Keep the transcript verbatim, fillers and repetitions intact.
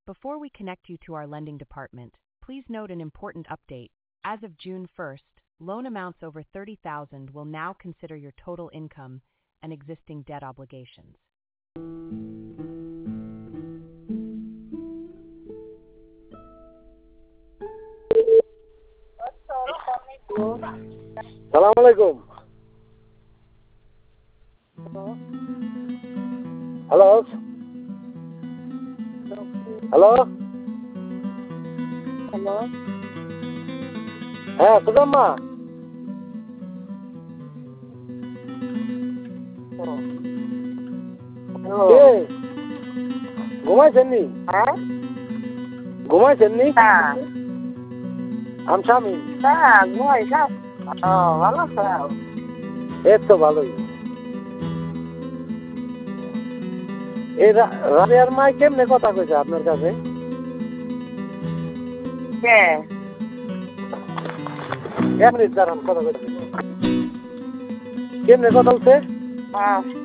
Before we connect you to our lending department, please note an important update. As of June first, loan amounts over thirty thousand will now consider your total income and existing debt obligations. সালাম আলাইকুম। Hello hello hello হ্যাঁ সুদাম্মা, কে ঘুমাইছেন নি? হ্যাঁ ঘুমাইছেন নি? হ্যাঁ আমি স্বামী। হ্যাঁ ঘুমাই স্যার। ও ভালো স্যার। এই তো ভালোই। এই রাবিয়ার মাই কেমনে কথা কইছে আপনার কাছে? কে এক মিনিট দাঁড়ান, কথা কইছে। কেমনে কথা বলছে? হ্যাঁ